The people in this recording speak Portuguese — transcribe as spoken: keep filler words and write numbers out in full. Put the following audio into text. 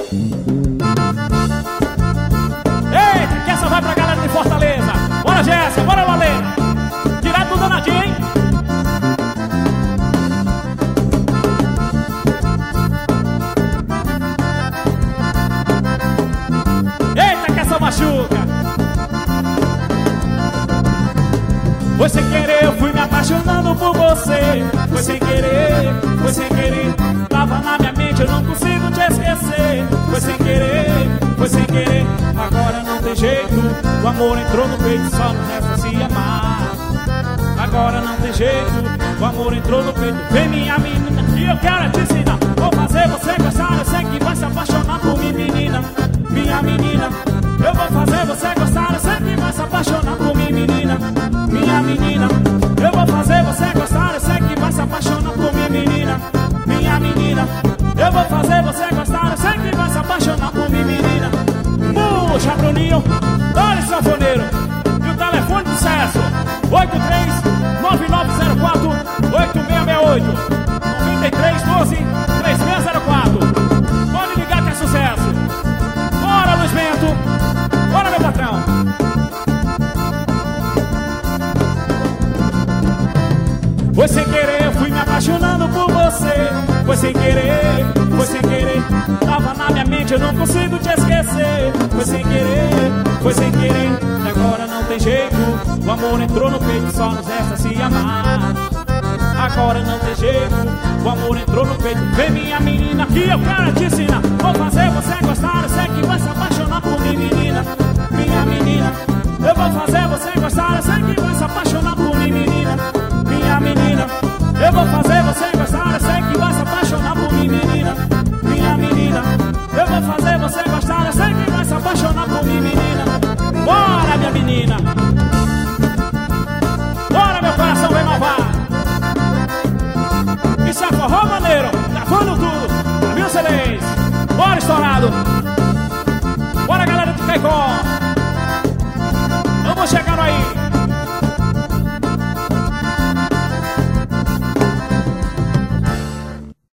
Eita, que essa vai pra galera de Fortaleza. Bora, Jéssica, bora, Valê. Direto do Danadinho, hein? Eita, que essa machuca. Foi sem querer, eu fui me apaixonando por você. Foi sem querer, foi sem querer. Tava na minha mente, eu não consigo te esquecer. Foi sem querer, foi sem querer. Agora não tem jeito, o amor entrou no peito, só nos resta se amar. Agora não tem jeito, o amor entrou no peito. Vem minha menina, que eu quero te ensinar. Vou fazer você gostar, eu sei que vai se apaixonar por mim, menina. Minha menina, eu vou fazer você gostar, eu sei que vai se apaixonar por mim, menina. Minha menina, eu vou fazer você gostar, eu sei que vai se apaixonar por mim, menina. Minha menina, eu vou fazer você gostar, eu sei que vai se apaixonar por mim, menina. Puxa, Bruninho, dá-lhe sanfoneiro. E o telefone do sucesso, oito três nove nove zero quatro oito seis seis oito, nove três um dois três seis zero quatro. Pode ligar que é sucesso. Bora, Luiz Bento, bora, meu patrão. Foi sem querer, eu fui me apaixonando por você. Foi sem querer, foi sem querer. Tava na minha mente, eu não consigo te esquecer. Foi sem querer, foi sem querer. E agora não tem jeito, o amor entrou no peito, só nos resta se amar. Agora não tem jeito, o amor entrou no peito. Vem minha menina, que eu quero te ensinar. Vou fazer você gostar, eu sei que vai se apaixonar por mim, menina. Minha menina, eu vou fazer você gostar, eu sei que vai se apaixonar por mim, menina. Minha menina, eu vou fazer você gostar, eu sei que vai se apaixonar por mim, menina. Minha menina, eu vou fazer você gostar, eu sei que vai se apaixonar por mim, menina. Bora, minha menina. Bora, meu coração bem malvado. Isso é forró maneiro, gravando tudo, viu, C dez? Bora, estourado. Bora, galera de Caicó. Vamos chegar